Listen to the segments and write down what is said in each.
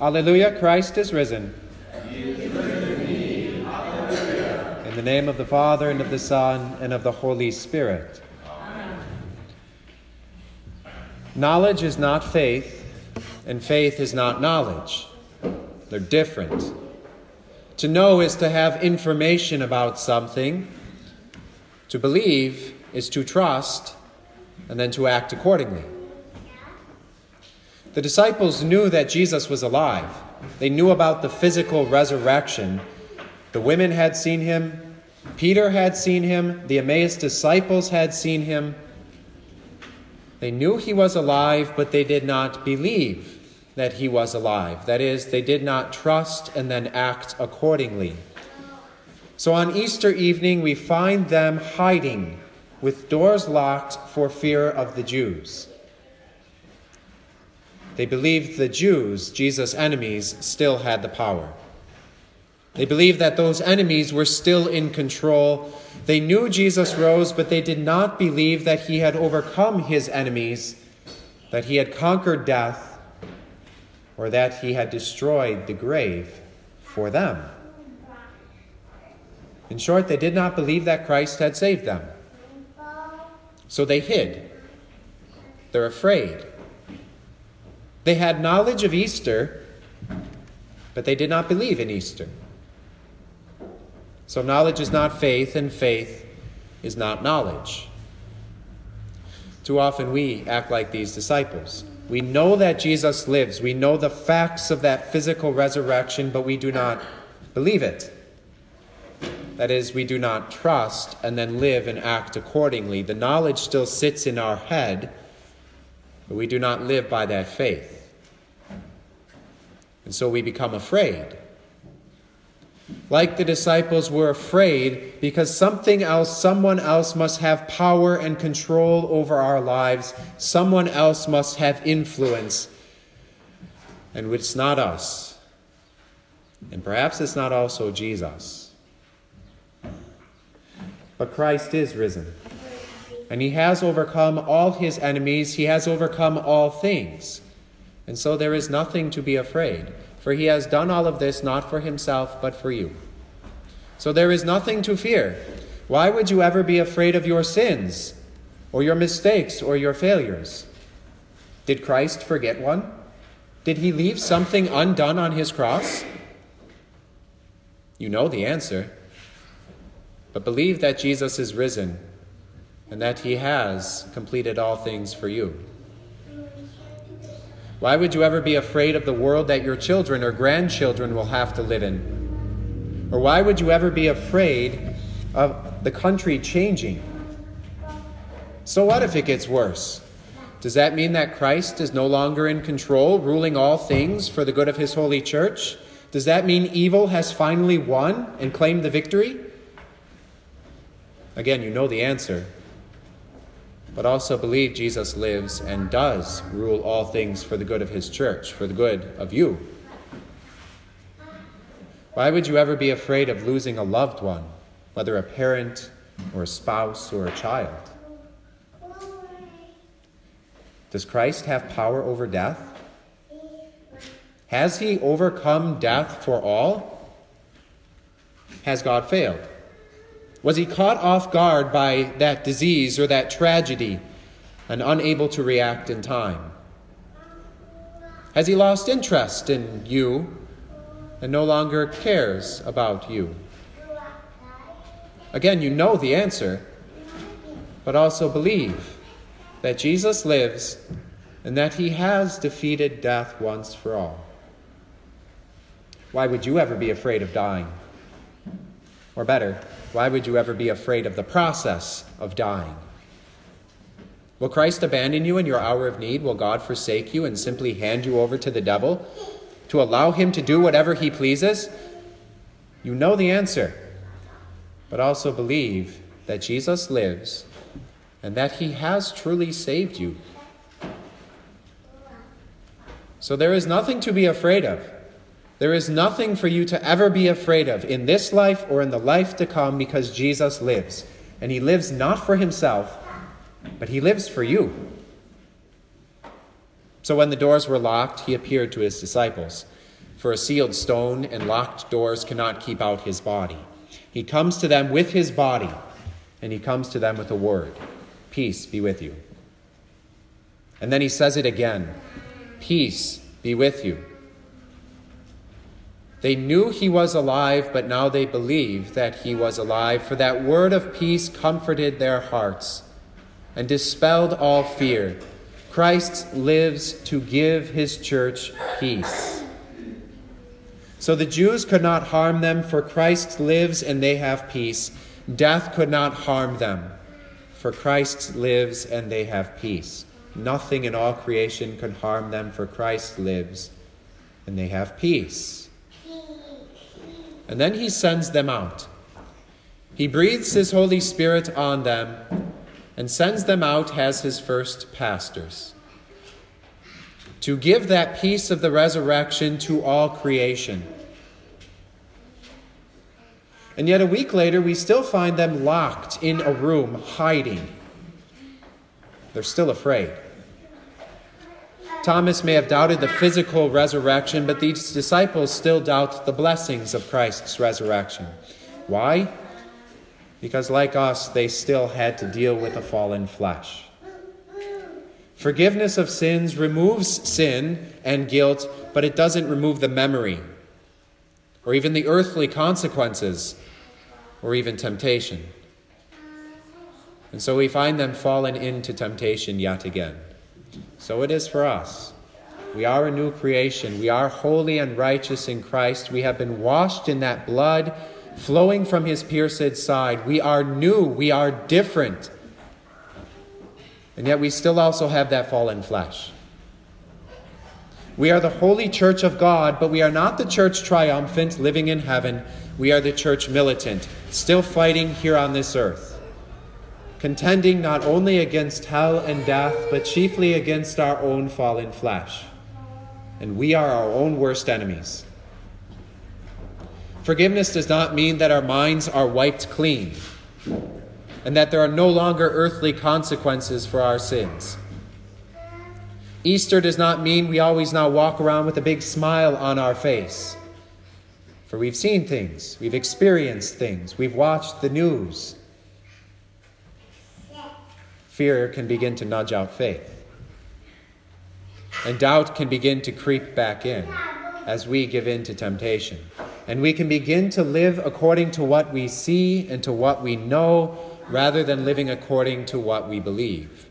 Alleluia, Christ is risen. He is risen indeed. Alleluia. In the name of the Father, and of the Son, and of the Holy Spirit. Amen. Knowledge is not faith, and faith is not knowledge. They're different. To know is to have information about something. To believe is to trust, and then to act accordingly. The disciples knew that Jesus was alive. They knew about the physical resurrection. The women had seen him. Peter had seen him. The Emmaus disciples had seen him. They knew he was alive, but they did not believe that he was alive. That is, they did not trust and then act accordingly. So on Easter evening, we find them hiding with doors locked for fear of the Jews. They believed the Jews, Jesus' enemies, still had the power. They believed that those enemies were still in control. They knew Jesus rose, but they did not believe that he had overcome his enemies, that he had conquered death, or that he had destroyed the grave for them. In short, they did not believe that Christ had saved them. So they hid. They're afraid. They had knowledge of Easter, but they did not believe in Easter. So knowledge is not faith, and faith is not knowledge. Too often we act like these disciples. We know that Jesus lives. We know the facts of that physical resurrection, but we do not believe it. That is, we do not trust and then live and act accordingly. The knowledge still sits in our head, but we do not live by that faith. And so we become afraid. Like the disciples, we're afraid because something else, someone else must have power and control over our lives. Someone else must have influence. And it's not us. And perhaps it's not also Jesus. But Christ is risen. And he has overcome all his enemies. He has overcome all things. And so there is nothing to be afraid. For he has done all of this not for himself, but for you. So there is nothing to fear. Why would you ever be afraid of your sins, or your mistakes, or your failures? Did Christ forget one? Did he leave something undone on his cross? You know the answer. But believe that Jesus is risen, and that he has completed all things for you. Why would you ever be afraid of the world that your children or grandchildren will have to live in? Or why would you ever be afraid of the country changing? So what if it gets worse? Does that mean that Christ is no longer in control, ruling all things for the good of his holy church? Does that mean evil has finally won and claimed the victory? Again, you know the answer. But also believe Jesus lives and does rule all things for the good of his church, for the good of you. Why would you ever be afraid of losing a loved one, whether a parent or a spouse or a child? Does Christ have power over death? Has he overcome death for all? Has God failed? Was he caught off guard by that disease or that tragedy and unable to react in time? Has he lost interest in you and no longer cares about you? Again, you know the answer, but also believe that Jesus lives and that he has defeated death once for all. Why would you ever be afraid of dying? Or better, why would you ever be afraid of the process of dying? Will Christ abandon you in your hour of need? Will God forsake you and simply hand you over to the devil to allow him to do whatever he pleases? You know the answer, but also believe that Jesus lives and that he has truly saved you. So there is nothing to be afraid of. There is nothing for you to ever be afraid of in this life or in the life to come, because Jesus lives. And he lives not for himself, but he lives for you. So when the doors were locked, he appeared to his disciples. for a sealed stone and locked doors cannot keep out his body. He comes to them with his body, and he comes to them with a word. Peace be with you. And then he says it again. Peace be with you. They knew he was alive, but now they believe that he was alive, for that word of peace comforted their hearts and dispelled all fear. Christ lives to give his church peace. So the Jews could not harm them, for Christ lives and they have peace. Death could not harm them, for Christ lives and they have peace. Nothing in all creation could harm them, for Christ lives and they have peace. And then he sends them out. He breathes his Holy Spirit on them and sends them out as his first pastors to give that peace of the resurrection to all creation. And yet a week later, we still find them locked in a room, hiding. They're still afraid. Thomas may have doubted the physical resurrection, but these disciples still doubt the blessings of Christ's resurrection. Why? Because like us, they still had to deal with a fallen flesh. Forgiveness of sins removes sin and guilt, but it doesn't remove the memory, or even the earthly consequences, or even temptation. And so we find them fallen into temptation yet again. So it is for us. We are a new creation. We are holy and righteous in Christ. We have been washed in that blood flowing from his pierced side. We are new. We are different. And yet we still also have that fallen flesh. We are the holy church of God, but we are not the church triumphant living in heaven. We are the church militant, still fighting here on this earth, contending not only against hell and death, but chiefly against our own fallen flesh. And we are our own worst enemies. Forgiveness does not mean that our minds are wiped clean and that there are no longer earthly consequences for our sins. Easter does not mean we always now walk around with a big smile on our face. For we've seen things, we've experienced things, we've watched the news. Fear can begin to nudge out faith. And doubt can begin to creep back in as we give in to temptation. And we can begin to live according to what we see and to what we know, rather than living according to what we believe.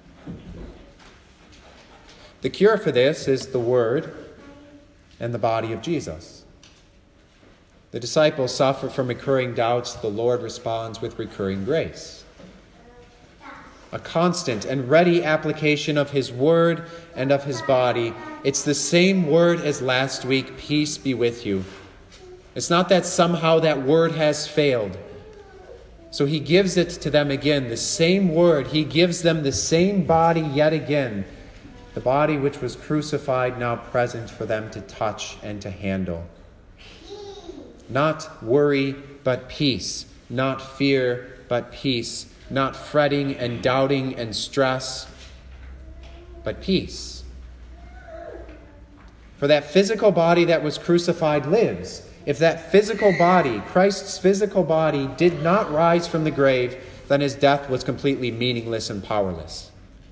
The cure for this is the Word and the body of Jesus. The disciples suffer from recurring doubts. The Lord responds with recurring grace. A constant and ready application of his word and of his body. It's the same word as last week, peace be with you. It's not that somehow that word has failed. So he gives it to them again, the same word. He gives them the same body yet again. The body which was crucified, now present for them to touch and to handle. Not worry, but peace. Not fear, but peace. Not fretting and doubting and stress, but peace. For that physical body that was crucified lives. If that physical body, Christ's physical body, did not rise from the grave, then his death was completely meaningless and powerless.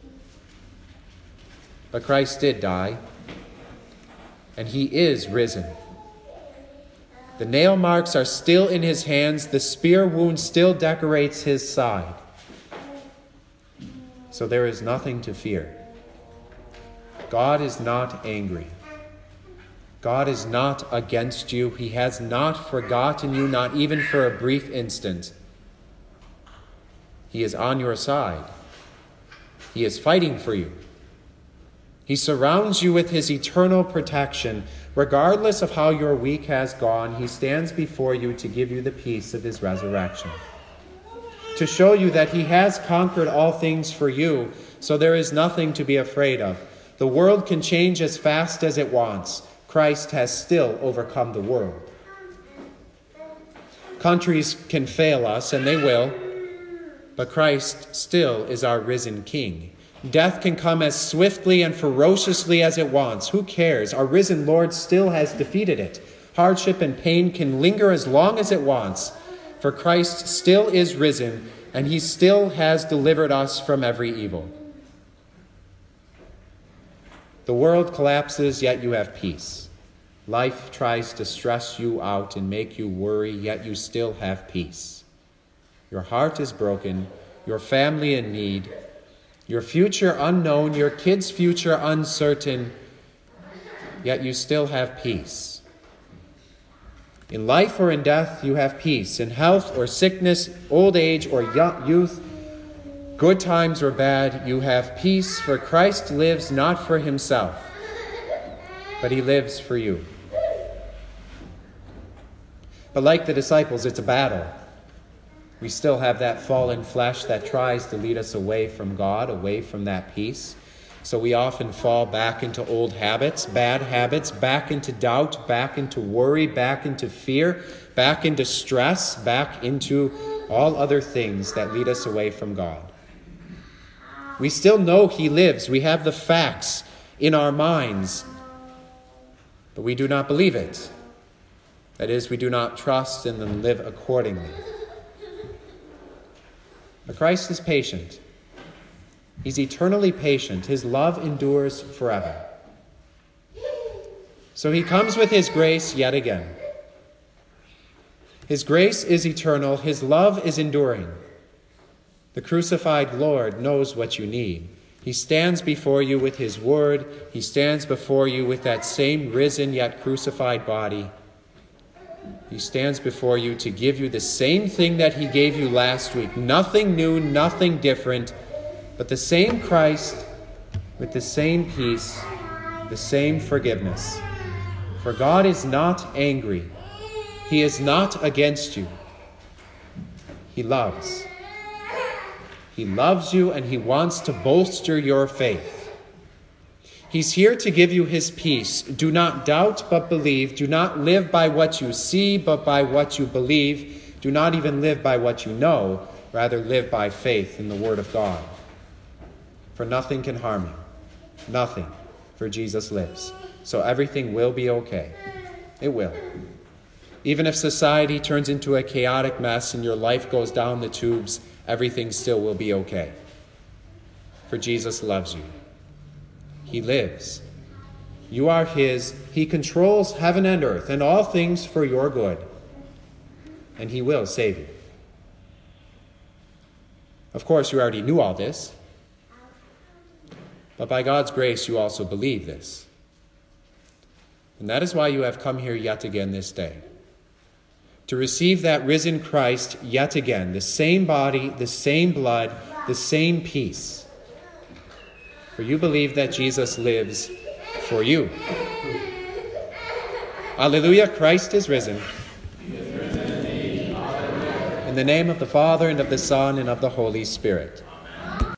But Christ did die, and he is risen. The nail marks are still in his hands. The spear wound still decorates his side. So there is nothing to fear. God is not angry. God is not against you. He has not forgotten you, not even for a brief instant. He is on your side. He is fighting for you. He surrounds you with his eternal protection. Regardless of how your week has gone, he stands before you to give you the peace of his resurrection, to show you that he has conquered all things for you, so there is nothing to be afraid of. The world can change as fast as it wants. Christ has still overcome the world. Countries can fail us, and they will, but Christ still is our risen King. Death can come as swiftly and ferociously as it wants. Who cares? Our risen Lord still has defeated it. Hardship and pain can linger as long as it wants, for Christ still is risen, and he still has delivered us from every evil. The world collapses, yet you have peace. Life tries to stress you out and make you worry, yet you still have peace. Your heart is broken, your family in need, your future unknown, your kids' future uncertain, yet you still have peace. In life or in death, you have peace. In health or sickness, old age or youth, good times or bad, you have peace, for Christ lives not for himself, but he lives for you. But like the disciples, it's a battle. We still have that fallen flesh that tries to lead us away from God, away from that peace. So we often fall back into old habits, bad habits, back into doubt, back into worry, back into fear, back into stress, back into all other things that lead us away from God. We still know he lives. We have the facts in our minds, but we do not believe it. That is, we do not trust and then live accordingly. But Christ is patient. He's eternally patient. His love endures forever. So he comes with his grace yet again. His grace is eternal. His love is enduring. The crucified Lord knows what you need. He stands before you with his word. He stands before you with that same risen yet crucified body. He stands before you to give you the same thing that he gave you last week. Nothing new, nothing different, but the same Christ with the same peace, the same forgiveness. For God is not angry. He is not against you. He loves. He loves you, and he wants to bolster your faith. He's here to give you his peace. Do not doubt, but believe. Do not live by what you see, but by what you believe. Do not even live by what you know. Rather, live by faith in the word of God. For nothing can harm you. Nothing. For Jesus lives. So everything will be okay. It will. Even if society turns into a chaotic mess and your life goes down the tubes, everything still will be okay. For Jesus loves you. He lives. You are his. He controls heaven and earth and all things for your good. And he will save you. Of course, you already knew all this. But by God's grace, you also believe this. And that is why you have come here yet again this day. To receive that risen Christ yet again. The same body, the same blood, the same peace. For you believe that Jesus lives for you. Alleluia, Christ is risen. In the name of the Father, and of the Son, and of the Holy Spirit.